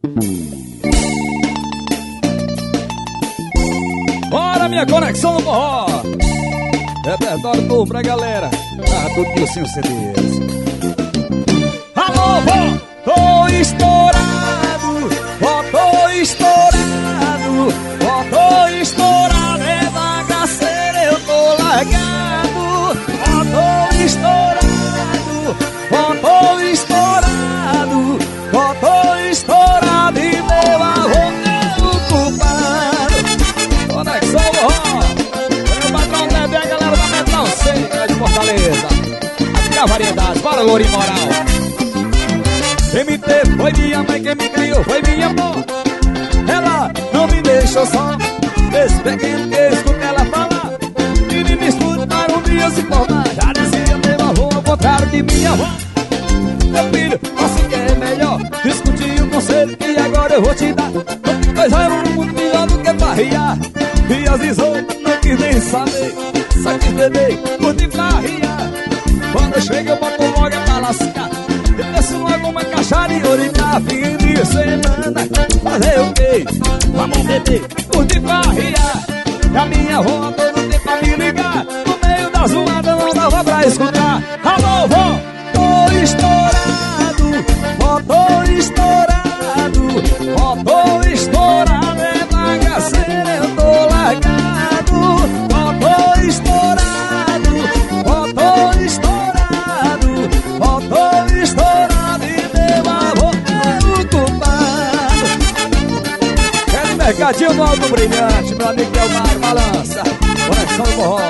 Bora, minha conexão no forró. Repertório novo pra galera. Do Dilcinho CDs. Alô, vó, tô estourado. Vó, tô estourado. Vó, tô estourado. É bagaceira, eu tô largado. Vó, tô estourado. Vó, tô estourado. Vó, tô estourado. E meu avô é o culpado. Conexão do forró. O patrão bebê, a galera da Metal Seca de Fortaleza. Aqui a variedade, para o Lourinho Moral. Quem me teve foi minha mãe, quem me criou foi minha avó. Ela não me deixou só. Esse pequeno que escuta ela falar. Menino estuda para um dia se formar. Já dizia meu avô ao contrário de minha avó. Meu filho, você quer melhor. Discutir o conselho que agora eu vou te dar. Coisa é muito melhor do que farriar. E às vezes eu não quis nem saber. Só quis beber, curtir farriar. Quando eu chego eu boto logo pra lascar. Eu desço logo uma caixa de ouro e pra fim de semana. Fazer o quê? Vamos beber, curtir farriar. E a minha avó todo tempo a me ligar. No meio da zoada não dava pra escutar. Alô, vó, tô estourado. Vó, tô estourado. Vó, tô estourado. É bagaceira, eu tô largado. Vó, tô estourado. Vó, tô estourado. Vó, tô estourado. E meu avô é o culpado. Quero mercadinho no alto brilhante. Meu amigo Delmar, balança. Conexão do forró.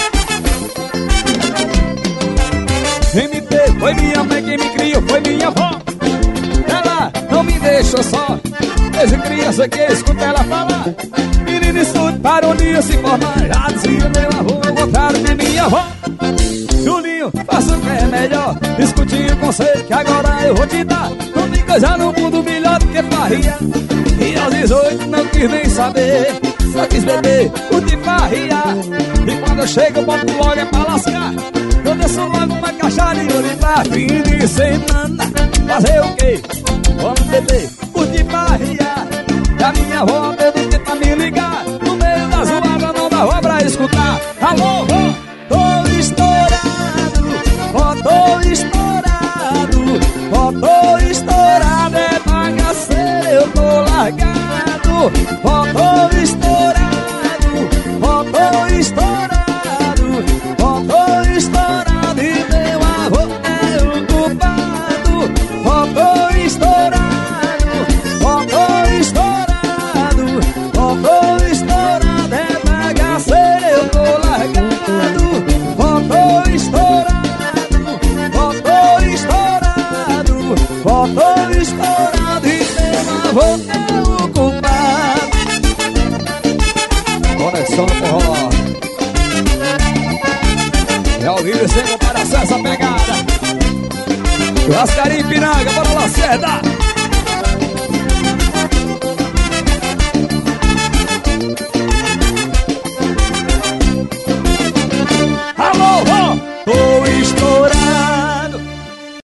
Quem me teve foi minha mãe, quem me criou foi minha avó. Ela não me deixou só. Desde criança que escuta ela falar. Menino estuda para um dia se formar. Já dizia meu avô, ao contrário de minha avó. Julinho, faça o que é melhor. Discutir o conselho que agora eu vou te dar. Não tem coisa no mundo melhor do que farria. E aos 18 não quis nem saber. Só quis beber, curtir farriar. E quando eu chego eu boto logo é pra lascar. Eu desço logo uma caixa de ouro e pra fim de semana. Fazer o quê? Vamos beber, curtir farriar. E a minha avó todo tempo a me ligar. No meio da zoada não dava pra escutar. Alô, vó, tô estourado. Vó, tô estourado. Vó, tô estourado. É bagaceira, eu tô largado. Vó, tô estourado. Vó, tô estourado. Vó, tô estourado. E meu avô é o culpado. Vó, tô estourado. Vó, tô estourado. Vó, tô estourado. É bagaceira, eu tô largado. Vó, tô estourado. Vó, tô estourado. Vó, tô estourado. E meu avô é o culpado. Conexão do forró. É ao vivo sem comparação essa pegada. Churrascaria em Piranga, bora lá, Lacerda.